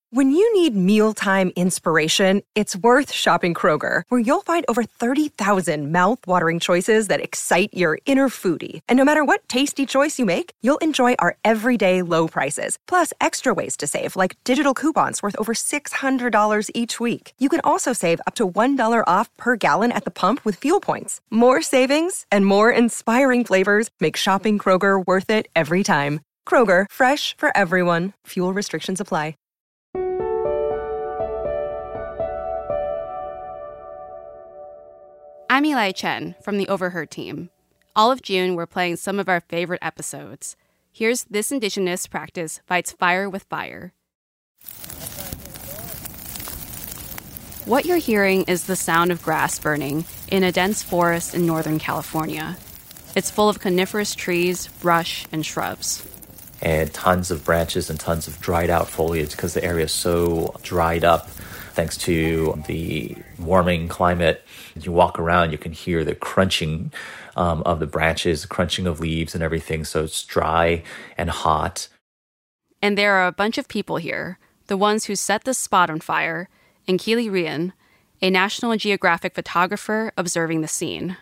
When you need mealtime inspiration, it's worth shopping Kroger, where you'll find over 30,000 mouth-watering choices that excite your inner foodie. And no matter what tasty choice you make, you'll enjoy our everyday low prices, plus extra ways to save, like digital coupons worth over $600 each week. You can also save up to $1 off per gallon at the pump with fuel points. More savings and more inspiring flavors make shopping Kroger worth it every time. Kroger, fresh for everyone. Fuel restrictions apply. I'm Eli Chen from the Overheard team. All of June, we're playing some of our favorite episodes. Here's This Indigenous Practice Fights Fire with Fire. What you're hearing is the sound of grass burning in a dense forest in Northern California. It's full of coniferous trees, brush, and shrubs. And tons of branches and tons of dried out foliage because the area is so dried up. Thanks to the warming climate, you walk around, you can hear the crunching of the branches, crunching of leaves and everything. So it's dry and hot. And there are a bunch of people here, the ones who set the spot on fire, and Keely Ryan, a National Geographic photographer observing the scene.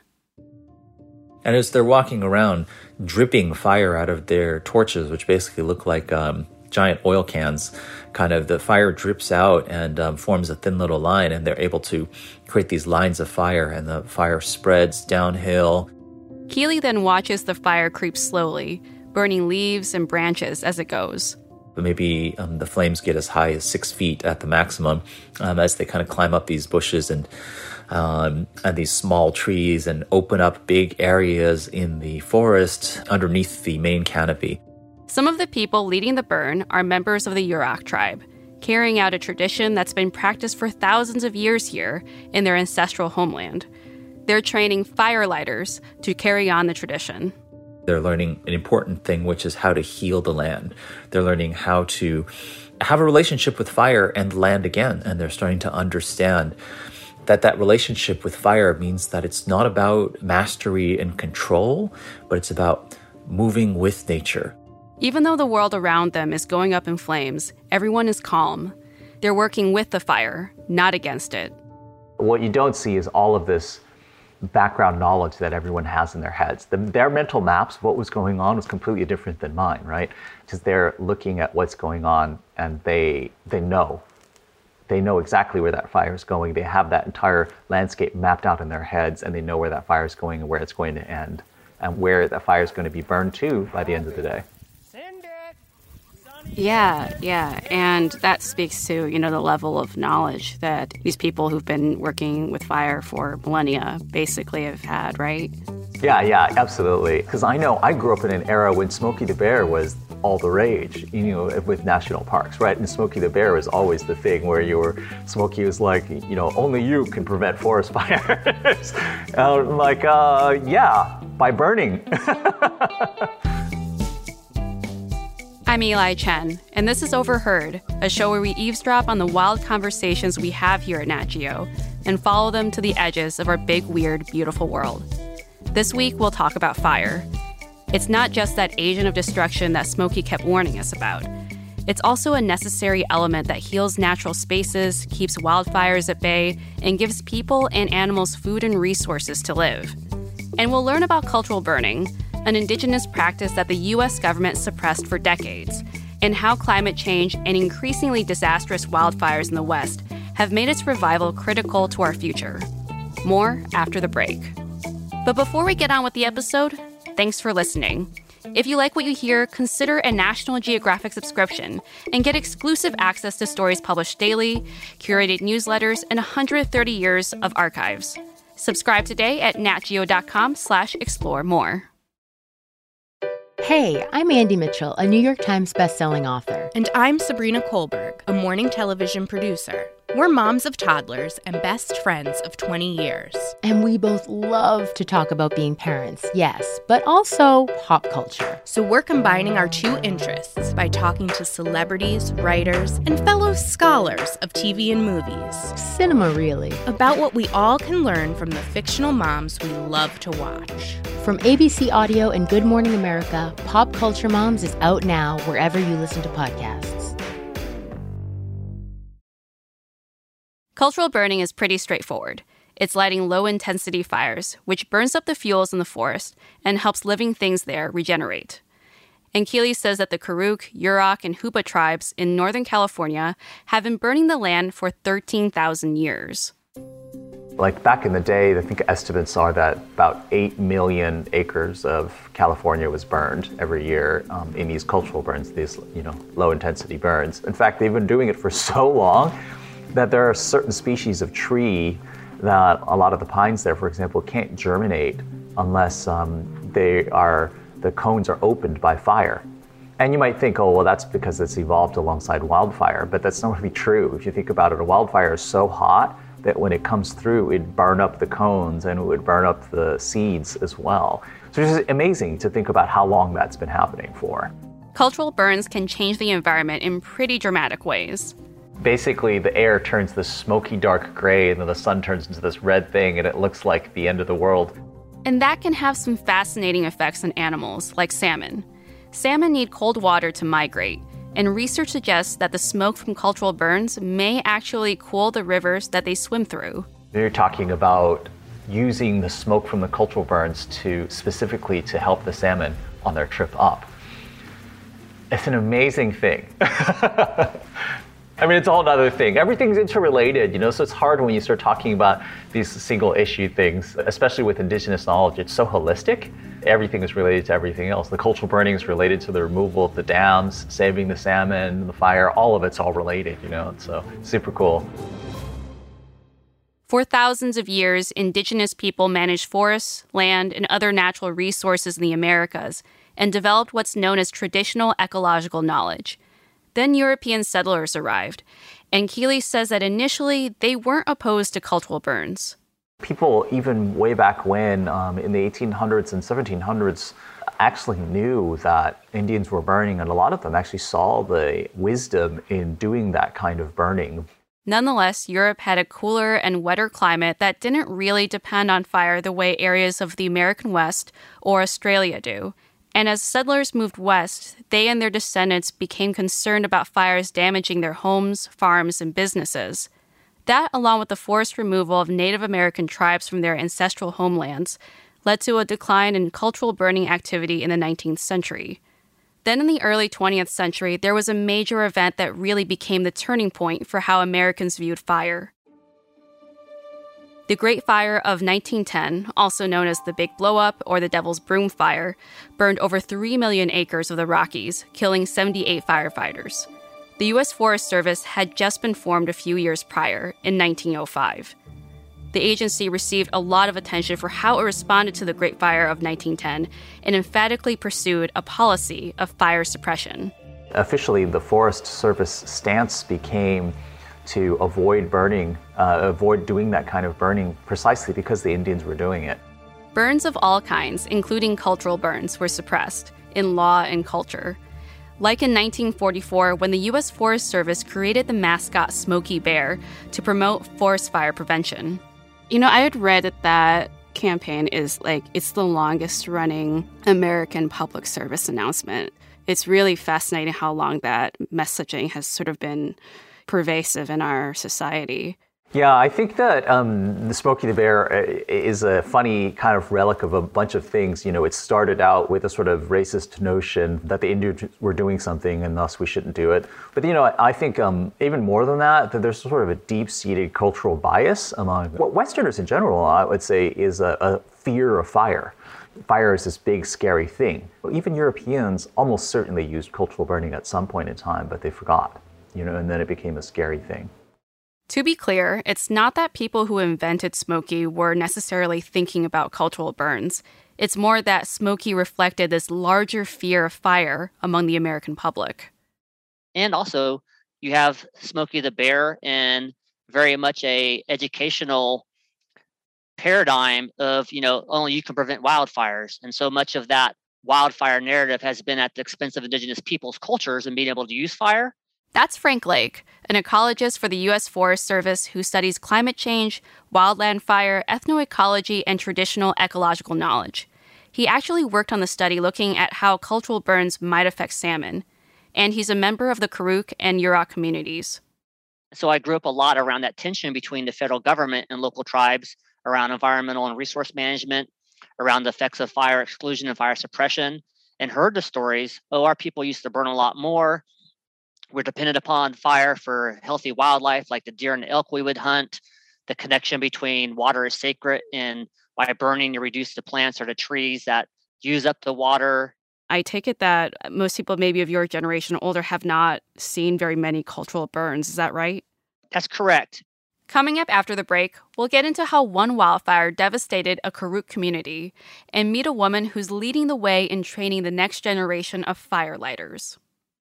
And as they're walking around, dripping fire out of their torches, which basically look like giant oil cans, kind of the fire drips out and forms a thin little line, and they're able to create these lines of fire, and the fire spreads downhill. Keely then watches the fire creep slowly, burning leaves and branches as it goes. But maybe the flames get as high as 6 feet at the maximum as they kind of climb up these bushes and these small trees and open up big areas in the forest underneath the main canopy. Some of the people leading the burn are members of the Yurok tribe, carrying out a tradition that's been practiced for thousands of years here in their ancestral homeland. They're training firelighters to carry on the tradition. They're learning an important thing, which is how to heal the land. They're learning how to have a relationship with fire and land again, and they're starting to understand that relationship with fire means that it's not about mastery and control, but it's about moving with nature. Even though the world around them is going up in flames, everyone is calm. They're working with the fire, not against it. What you don't see is all of this background knowledge that everyone has in their heads. Their mental maps of what was going on was completely different than mine, right? Because they're looking at what's going on and they know. They know exactly where that fire is going. They have that entire landscape mapped out in their heads, and they know where that fire is going and where it's going to end and where that fire is going to be burned to by the end of the day. Yeah. And that speaks to, the level of knowledge that these people who've been working with fire for millennia basically have had, right? Yeah, absolutely. Because I know I grew up in an era when Smokey the Bear was all the rage, with national parks, right? And Smokey the Bear was always the thing where Smokey was like, only you can prevent forest fires. And I'm like, yeah, by burning. I'm Eli Chen, and this is Overheard, a show where we eavesdrop on the wild conversations we have here at Nat Geo and follow them to the edges of our big, weird, beautiful world. This week, we'll talk about fire. It's not just that agent of destruction that Smokey kept warning us about. It's also a necessary element that heals natural spaces, keeps wildfires at bay, and gives people and animals food and resources to live. And we'll learn about cultural burning, an indigenous practice that the U.S. government suppressed for decades, and how climate change and increasingly disastrous wildfires in the West have made its revival critical to our future. More after the break. But before we get on with the episode, thanks for listening. If you like what you hear, consider a National Geographic subscription and get exclusive access to stories published daily, curated newsletters, and 130 years of archives. Subscribe today at natgeo.com/explore more. Hey, I'm Andy Mitchell, a New York Times bestselling author. And I'm Sabrina Kohlberg, a morning television producer. We're moms of toddlers and best friends of 20 years. And we both love to talk about being parents, yes, but also pop culture. So we're combining our two interests by talking to celebrities, writers, and fellow scholars of TV and movies. Cinema, really. About what we all can learn from the fictional moms we love to watch. From ABC Audio and Good Morning America, Pop Culture Moms is out now wherever you listen to podcasts. Cultural burning is pretty straightforward. It's lighting low-intensity fires, which burns up the fuels in the forest and helps living things there regenerate. And Keeley says that the Karuk, Yurok, and Hupa tribes in Northern California have been burning the land for 13,000 years. Like back in the day, I think estimates are that about 8 million acres of California was burned every year in these cultural burns, these low-intensity burns. In fact, they've been doing it for so long that there are certain species of tree that a lot of the pines there, for example, can't germinate unless the cones are opened by fire. And you might think, oh, well, that's because it's evolved alongside wildfire, but that's not really true. If you think about it, a wildfire is so hot that when it comes through, it'd burn up the cones and it would burn up the seeds as well. So it's just amazing to think about how long that's been happening for. Cultural burns can change the environment in pretty dramatic ways. Basically, the air turns this smoky dark gray and then the sun turns into this red thing and it looks like the end of the world. And that can have some fascinating effects on animals, like salmon. Salmon need cold water to migrate, and research suggests that the smoke from cultural burns may actually cool the rivers that they swim through. You're talking about using the smoke from the cultural burns specifically to help the salmon on their trip up. It's an amazing thing. I mean, it's a whole other thing. Everything's interrelated, so it's hard when you start talking about these single issue things, especially with indigenous knowledge. It's so holistic. Everything is related to everything else. The cultural burning is related to the removal of the dams, saving the salmon, the fire, all of it's all related, It's so super cool. For thousands of years, indigenous people managed forests, land, and other natural resources in the Americas and developed what's known as traditional ecological knowledge. Then European settlers arrived, and Keeley says that initially they weren't opposed to cultural burns. People, even way back when, in the 1800s and 1700s, actually knew that Indians were burning, and a lot of them actually saw the wisdom in doing that kind of burning. Nonetheless, Europe had a cooler and wetter climate that didn't really depend on fire the way areas of the American West or Australia do. And as settlers moved west, they and their descendants became concerned about fires damaging their homes, farms, and businesses. That, along with the forced removal of Native American tribes from their ancestral homelands, led to a decline in cultural burning activity in the 19th century. Then in the early 20th century, there was a major event that really became the turning point for how Americans viewed fire. The Great Fire of 1910, also known as the Big Blow-Up or the Devil's Broom Fire, burned over 3 million acres of the Rockies, killing 78 firefighters. The U.S. Forest Service had just been formed a few years prior, in 1905. The agency received a lot of attention for how it responded to the Great Fire of 1910 and emphatically pursued a policy of fire suppression. Officially, the Forest Service stance became to avoid doing that kind of burning precisely because the Indians were doing it. Burns of all kinds, including cultural burns, were suppressed in law and culture. Like in 1944, when the U.S. Forest Service created the mascot Smokey Bear to promote forest fire prevention. I had read that campaign is it's the longest running American public service announcement. It's really fascinating how long that messaging has sort of been pervasive in our society. Yeah, I think that the Smokey the Bear is a funny kind of relic of a bunch of things. It started out with a sort of racist notion that the Indians were doing something and thus we shouldn't do it. But, I think even more than that there's sort of a deep-seated cultural bias among Westerners in general, I would say, is a fear of fire. Fire is this big, scary thing. Even Europeans almost certainly used cultural burning at some point in time, but they forgot, and then it became a scary thing. To be clear, it's not that people who invented Smokey were necessarily thinking about cultural burns. It's more that Smokey reflected this larger fear of fire among the American public. And also, you have Smokey the Bear in very much a educational paradigm of, only you can prevent wildfires. And so much of that wildfire narrative has been at the expense of indigenous people's cultures and being able to use fire. That's Frank Lake, an ecologist for the U.S. Forest Service who studies climate change, wildland fire, ethnoecology, and traditional ecological knowledge. He actually worked on the study looking at how cultural burns might affect salmon, and he's a member of the Karuk and Yurok communities. So I grew up a lot around that tension between the federal government and local tribes around environmental and resource management, around the effects of fire exclusion and fire suppression, and heard the stories. Oh, our people used to burn a lot more. We're dependent upon fire for healthy wildlife like the deer and the elk we would hunt. The connection between water is sacred, and by burning, you reduce the plants or the trees that use up the water. I take it that most people maybe of your generation or older have not seen very many cultural burns. Is that right? That's correct. Coming up after the break, we'll get into how one wildfire devastated a Karuk community and meet a woman who's leading the way in training the next generation of firelighters.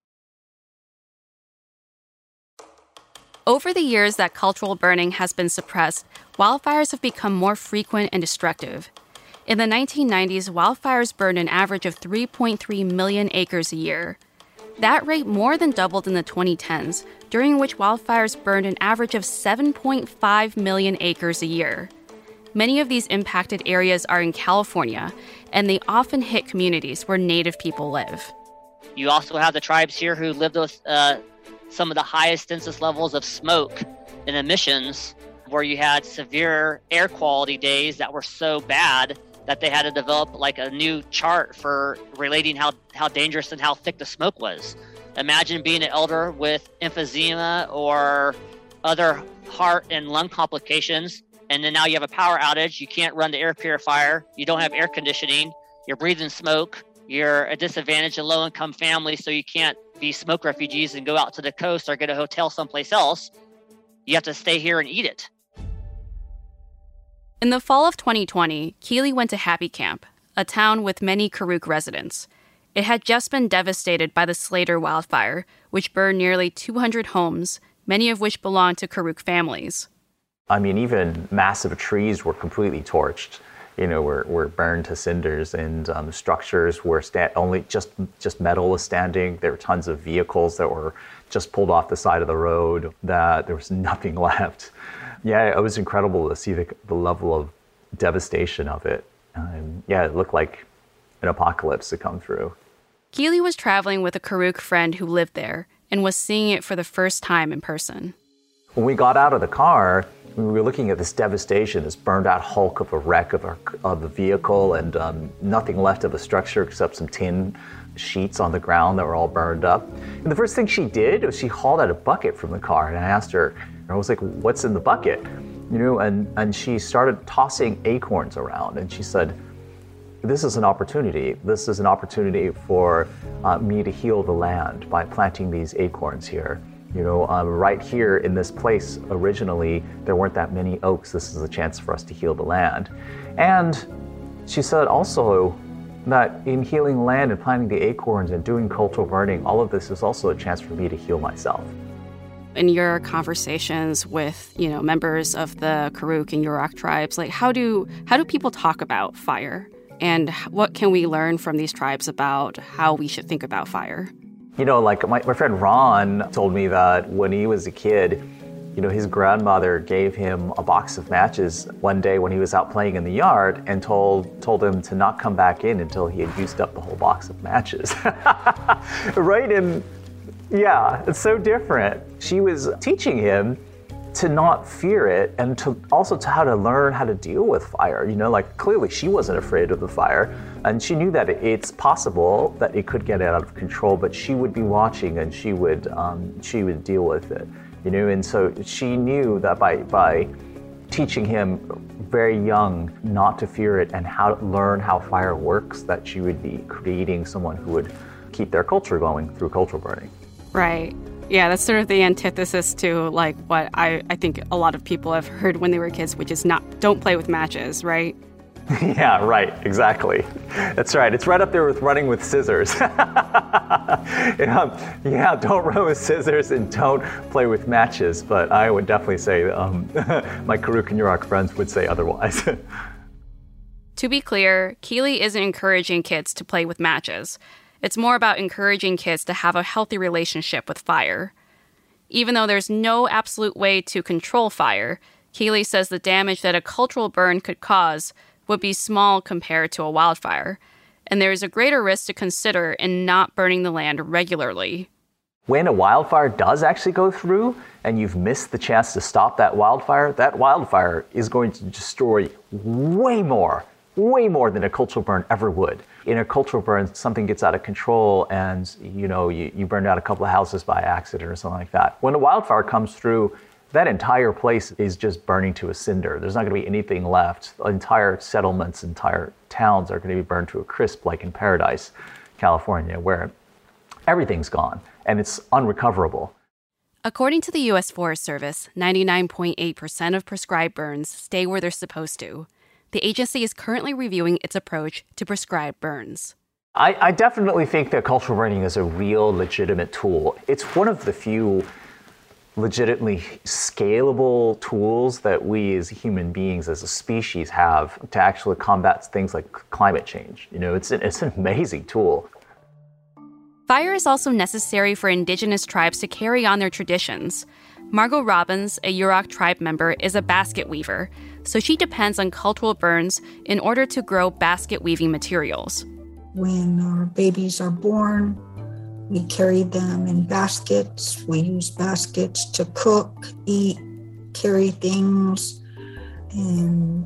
Over the years that cultural burning has been suppressed, wildfires have become more frequent and destructive. In the 1990s, wildfires burned an average of 3.3 million acres a year. That rate more than doubled in the 2010s, during which wildfires burned an average of 7.5 million acres a year. Many of these impacted areas are in California, and they often hit communities where Native people live. You also have the tribes here who lived with some of the highest densest levels of smoke and emissions, where you had severe air quality days that were so bad that they had to develop like a new chart for relating how dangerous and how thick the smoke was. Imagine being an elder with emphysema or other heart and lung complications, and then now you have a power outage, you can't run the air purifier, you don't have air conditioning, you're breathing smoke, you're a disadvantaged and low-income family, so you can't be smoke refugees and go out to the coast or get a hotel someplace else. You have to stay here and eat it. In the fall of 2020, Keeley went to Happy Camp, a town with many Karuk residents. It had just been devastated by the Slater wildfire, which burned nearly 200 homes, many of which belonged to Karuk families. I mean, even massive trees were completely torched. Were burned to cinders, and structures were only just metal was standing. There were tons of vehicles that were just pulled off the side of the road, that there was nothing left. Yeah, it was incredible to see the level of devastation of it. It looked like an apocalypse to come through. Keeley was traveling with a Karuk friend who lived there and was seeing it for the first time in person. When we got out of the car, we were looking at this devastation, this burned out hulk of a wreck of the vehicle, and nothing left of the structure except some tin sheets on the ground that were all burned up. And the first thing she did was she hauled out a bucket from the car, and I asked her, I was like, what's in the bucket? And she started tossing acorns around, and she said, this is an opportunity. This is an opportunity for me to heal the land by planting these acorns here. Right here in this place, originally, there weren't that many oaks. This is a chance for us to heal the land. And she said also that in healing land and planting the acorns and doing cultural burning, all of this is also a chance for me to heal myself. In your conversations with, members of the Karuk and Yurok tribes, like how do people talk about fire? And what can we learn from these tribes about how we should think about fire? Like my friend Ron told me that when he was a kid, his grandmother gave him a box of matches one day when he was out playing in the yard, and told him to not come back in until he had used up the whole box of matches. Right? And yeah, it's so different. She was teaching him to not fear it, and to how to learn how to deal with fire. Clearly she wasn't afraid of the fire, and she knew that it's possible that it could get out of control, but she would be watching, and she would deal with it. And so she knew that by teaching him very young not to fear it and how to learn how fire works, that she would be creating someone who would keep their culture going through cultural burning. Right. Yeah, that's sort of the antithesis to like what I think a lot of people have heard when they were kids, which is don't play with matches, right? Yeah, right, exactly. That's right. It's right up there with running with scissors. Don't run with scissors and don't play with matches. But I would definitely say my Karuk and Yurok friends would say otherwise. To be clear, Keeley isn't encouraging kids to play with matches. It's more about encouraging kids to have a healthy relationship with fire. Even though there's no absolute way to control fire, Keeley says the damage that a cultural burn could cause would be small compared to a wildfire, and there is a greater risk to consider in not burning the land regularly. When a wildfire does actually go through and you've missed the chance to stop that wildfire is going to destroy way more than a cultural burn ever would. In a cultural burn, something gets out of control and you burned out a couple of houses by accident or something like that. When a wildfire comes through, that entire place is just burning to a cinder. There's not going to be anything left. Entire settlements, entire towns are going to be burned to a crisp, like in Paradise, California, where everything's gone and it's unrecoverable. According to the U.S. Forest Service, 99.8% of prescribed burns stay where they're supposed to. The agency is currently reviewing its approach to prescribed burns. I definitely think that cultural burning is a real legitimate tool. It's one of the few legitimately scalable tools that we as human beings, as a species, have to actually combat things like climate change. It's an amazing tool. Fire is also necessary for indigenous tribes to carry on their traditions. Margot Robbins, a Yurok tribe member, is a basket weaver, so she depends on cultural burns in order to grow basket weaving materials. When our babies are born, we carry them in baskets. We use baskets to cook, eat, carry things, and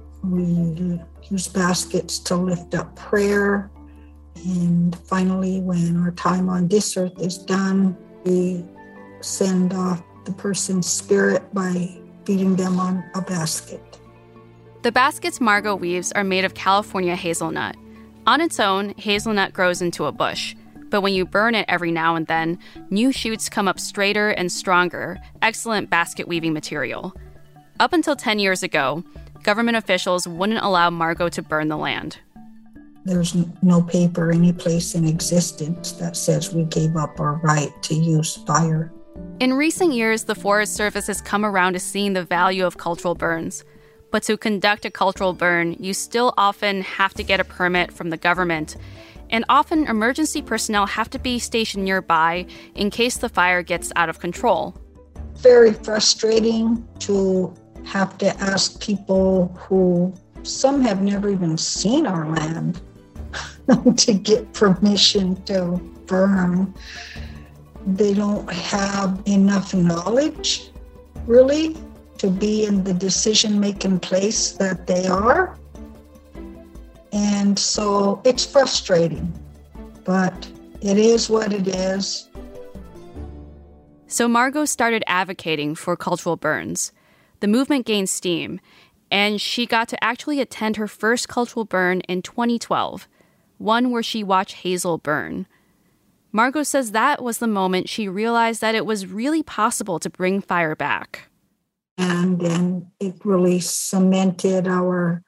we use baskets to lift up prayer. And finally, when our time on this earth is done, we send off the person's spirit by feeding them on a basket. The baskets Margot weaves are made of California hazelnut. On its own, hazelnut grows into a bush, but when you burn it every now and then, new shoots come up straighter and stronger, excellent basket weaving material. Up until 10 years ago, government officials wouldn't allow Margot to burn the land. There's no paper anyplace in existence that says we gave up our right to use fire. In recent years, the Forest Service has come around to seeing the value of cultural burns. But to conduct a cultural burn, you still often have to get a permit from the government. And often, emergency personnel have to be stationed nearby in case the fire gets out of control. Very frustrating to have to ask people who, some have never even seen our land, to get permission to burn. They don't have enough knowledge, really, to be in the decision-making place that they are. And so it's frustrating, but it is what it is. So Margot started advocating for cultural burns. The movement gained steam, and she got to actually attend her first cultural burn in 2012, one where she watched hazel burn. Margot says that was the moment she realized that it was really possible to bring fire back. And then it really cemented our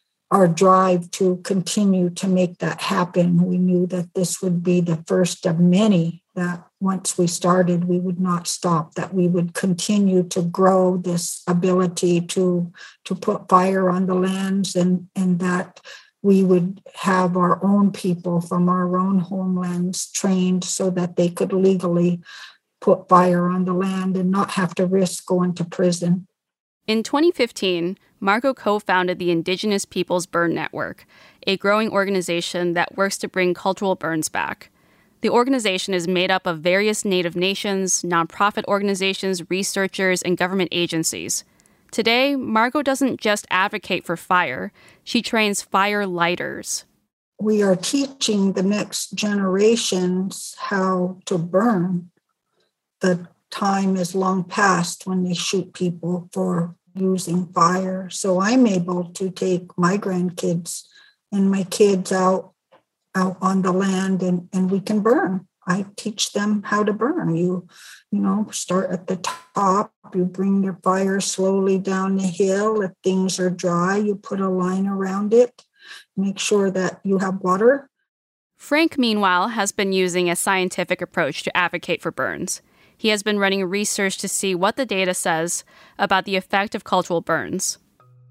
drive to continue to make that happen. We knew that this would be the first of many, that once we started, we would not stop, that we would continue to grow this ability to put fire on the lands, and that we would have our own people from our own homelands trained so that they could legally put fire on the land and not have to risk going to prison. In 2015, Margot co-founded the Indigenous Peoples Burn Network, a growing organization that works to bring cultural burns back. The organization is made up of various Native nations, nonprofit organizations, researchers, and government agencies. Today, Margot doesn't just advocate for fire, she trains fire lighters. We are teaching the next generations how to burn. The time is long past when they shoot people for using fire. So I'm able to take my grandkids and my kids out on the land and we can burn. I teach them how to burn. You start at the top, you bring your fire slowly down the hill. If things are dry, you put a line around it. Make sure that you have water. Frank, meanwhile, has been using a scientific approach to advocate for burns. He has been running research to see what the data says about the effect of cultural burns.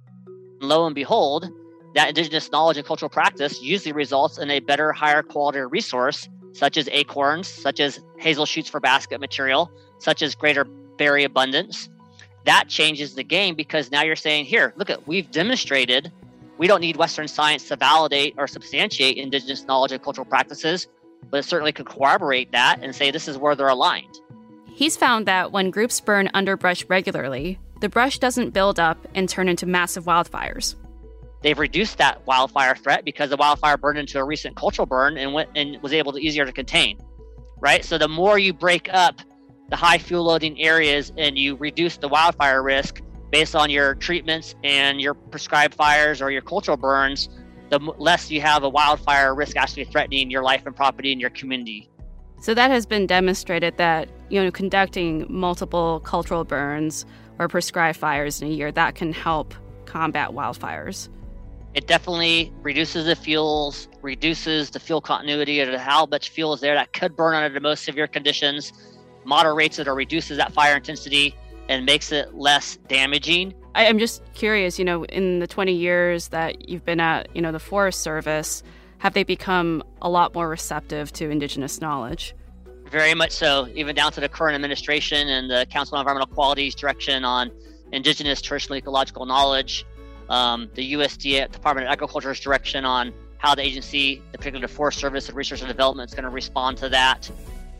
Lo and behold, that indigenous knowledge and cultural practice usually results in a better, higher quality resource, such as acorns, such as hazel shoots for basket material, such as greater berry abundance. That changes the game because now you're saying, here, look at, we've demonstrated we don't need Western science to validate or substantiate indigenous knowledge and cultural practices. but it certainly could corroborate that and say this is where they're aligned. He's found that when groups burn underbrush regularly, the brush doesn't build up and turn into massive wildfires. They've reduced that wildfire threat because the wildfire burned into a recent cultural burn and was able to easier to contain, right? So the more you break up the high fuel loading areas and you reduce the wildfire risk based on your treatments and your prescribed fires or your cultural burns, the less you have a wildfire risk actually threatening your life and property in your community. So that has been demonstrated that, conducting multiple cultural burns or prescribed fires in a year, that can help combat wildfires. It definitely reduces the fuels, reduces the fuel continuity of how much fuel is there that could burn under the most severe conditions, moderates it or reduces that fire intensity, and makes it less damaging. I'm just curious, in the 20 years that you've been at, the Forest Service, have they become a lot more receptive to Indigenous knowledge? Very much so, even down to the current administration and the Council on Environmental Quality's direction on Indigenous traditional ecological knowledge, the USDA, Department of Agriculture's direction on how the agency, particularly the Forest Service and Research and Development, is going to respond to that.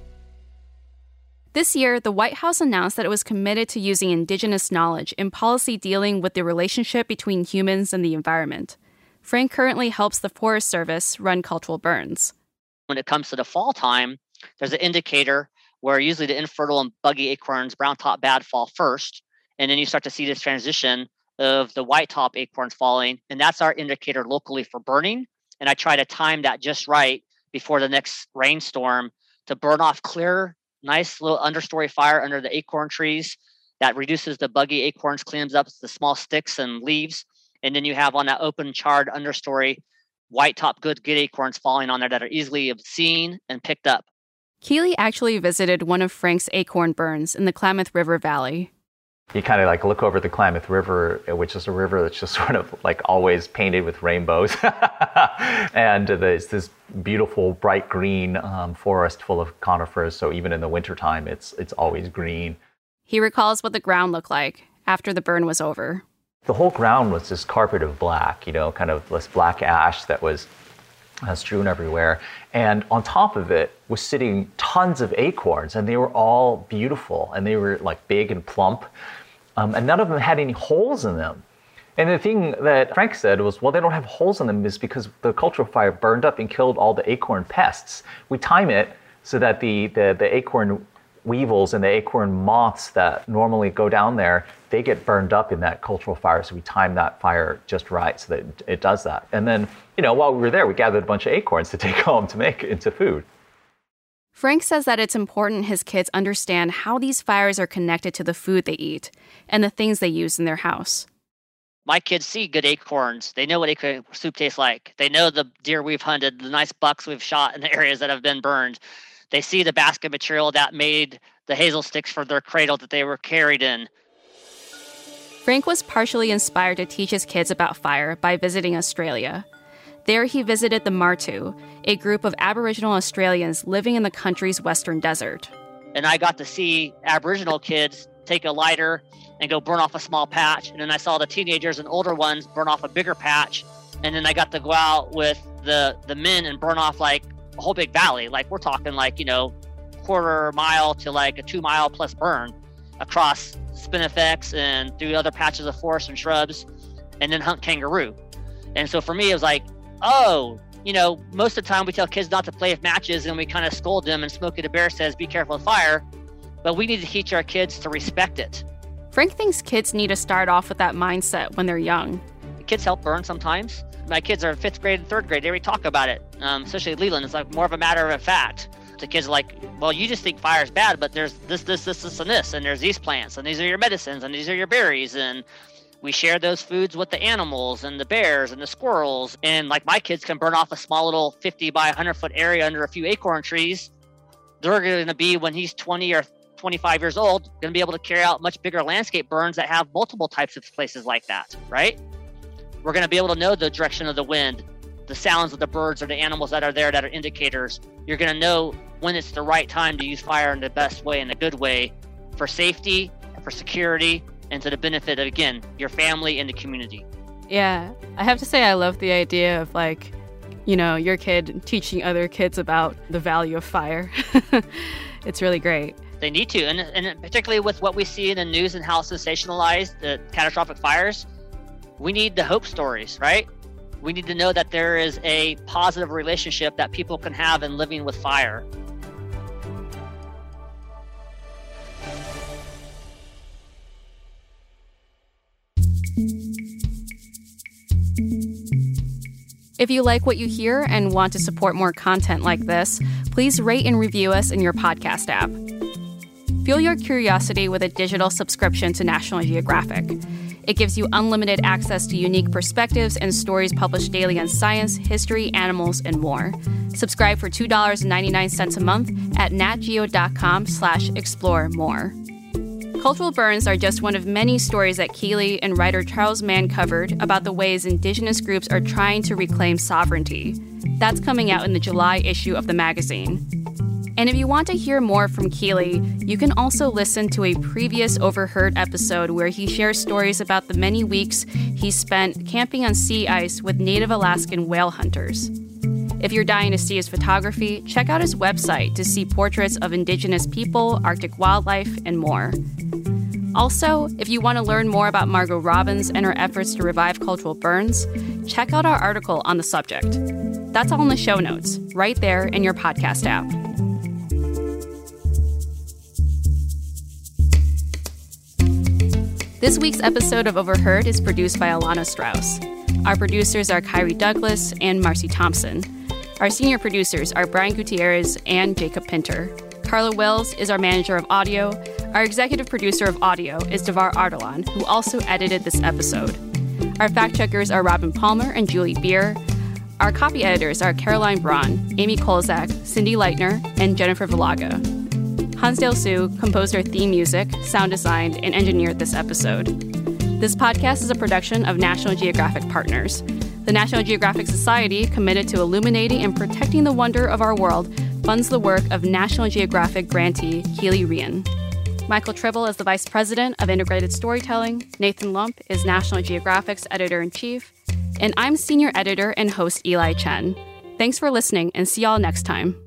This year, the White House announced that it was committed to using Indigenous knowledge in policy dealing with the relationship between humans and the environment. Frank currently helps the Forest Service run cultural burns. When it comes to the fall time, there's an indicator where usually the infertile and buggy acorns, brown top bad, fall first. And then you start to see this transition of the white top acorns falling. And that's our indicator locally for burning. And I try to time that just right before the next rainstorm to burn off clear, nice little understory fire under the acorn trees that reduces the buggy acorns, cleans up the small sticks and leaves. And then you have on that open charred understory, white top good acorns falling on there that are easily seen and picked up. Keely actually visited one of Frank's acorn burns in the Klamath River Valley. You kind of look over the Klamath River, which is a river that's just sort of always painted with rainbows. And there's this beautiful bright green forest full of conifers. So even in the wintertime, it's always green. He recalls what the ground looked like after the burn was over. The whole ground was this carpet of black, kind of this black ash that was strewn everywhere. And on top of it was sitting tons of acorns, and they were all beautiful, and they were big and plump. And none of them had any holes in them. And the thing that Frank said was, well, they don't have holes in them is because the cultural fire burned up and killed all the acorn pests. We time it so that the acorn weevils and the acorn moths that normally go down there, they get burned up in that cultural fire. So we time that fire just right so that it does that. And then, while we were there, we gathered a bunch of acorns to take home to make into food. Frank says that it's important his kids understand how these fires are connected to the food they eat and the things they use in their house. My kids see good acorns. They know what acorn soup tastes like. They know the deer we've hunted, the nice bucks we've shot in the areas that have been burned. They see the basket material that made the hazel sticks for their cradle that they were carried in. Frank was partially inspired to teach his kids about fire by visiting Australia. There he visited the Martu, a group of Aboriginal Australians living in the country's western desert. And I got to see Aboriginal kids take a lighter and go burn off a small patch. And then I saw the teenagers and older ones burn off a bigger patch. And then I got to go out with the men and burn off a whole big valley. We're talking quarter mile to a 2 mile plus burn across spinifex and through other patches of forest and shrubs, and then hunt kangaroo. And so for me, it was most of the time we tell kids not to play with matches and we kind of scold them, and Smokey the Bear says, be careful with fire, but we need to teach our kids to respect it. Frank thinks kids need to start off with that mindset when they're young. Kids help burn sometimes. My kids are in 5th grade and 3rd grade. They already talk about it, especially Leland. It's more of a matter of fact. The kids are well, you just think fire is bad, but there's this, and this, and there's these plants, and these are your medicines, and these are your berries, and we share those foods with the animals and the bears and the squirrels. And my kids can burn off a small little 50 by 100 foot area under a few acorn trees. They're going to be, when he's 20 or 25 years old, going to be able to carry out much bigger landscape burns that have multiple types of places like that, right? We're going to be able to know the direction of the wind, the sounds of the birds or the animals that are there that are indicators. You're going to know when it's the right time to use fire in the best way, in a good way, for safety, for security, and to the benefit of, again, your family and the community. Yeah, I have to say I love the idea of your kid teaching other kids about the value of fire. It's really great. They need to, and particularly with what we see in the news and how sensationalized the catastrophic fires, we need the hope stories, right? We need to know that there is a positive relationship that people can have in living with fire. If you like what you hear and want to support more content like this, please rate and review us in your podcast app. Fuel your curiosity with a digital subscription to National Geographic. It gives you unlimited access to unique perspectives and stories published daily on science, history, animals, and more. Subscribe for $2.99 a month at natgeo.com/explore-more. Cultural burns are just one of many stories that Keeley and writer Charles Mann covered about the ways Indigenous groups are trying to reclaim sovereignty. That's coming out in the July issue of the magazine. And if you want to hear more from Keeley, you can also listen to a previous Overheard episode where he shares stories about the many weeks he spent camping on sea ice with Native Alaskan whale hunters. If you're dying to see his photography, check out his website to see portraits of Indigenous people, Arctic wildlife, and more. Also, if you want to learn more about Margot Robbins and her efforts to revive cultural burns, check out our article on the subject. That's all in the show notes, right there in your podcast app. This week's episode of Overheard is produced by Alana Strauss. Our producers are Kyrie Douglas and Marcy Thompson. Our senior producers are Brian Gutierrez and Jacob Pinter. Carla Wells is our manager of audio. Our executive producer of audio is Devar Ardalan, who also edited this episode. Our fact-checkers are Robin Palmer and Julie Beer. Our copy editors are Caroline Braun, Amy Kolzak, Cindy Leitner, and Jennifer Villaga. Hansdale Hsu composed our theme music, sound designed, and engineered this episode. This podcast is a production of National Geographic Partners. The National Geographic Society, committed to illuminating and protecting the wonder of our world, funds the work of National Geographic grantee Keeley Ryan. Michael Tribble is the Vice President of Integrated Storytelling. Nathan Lump is National Geographic's Editor-in-Chief. And I'm Senior Editor and host Eli Chen. Thanks for listening, and see y'all next time.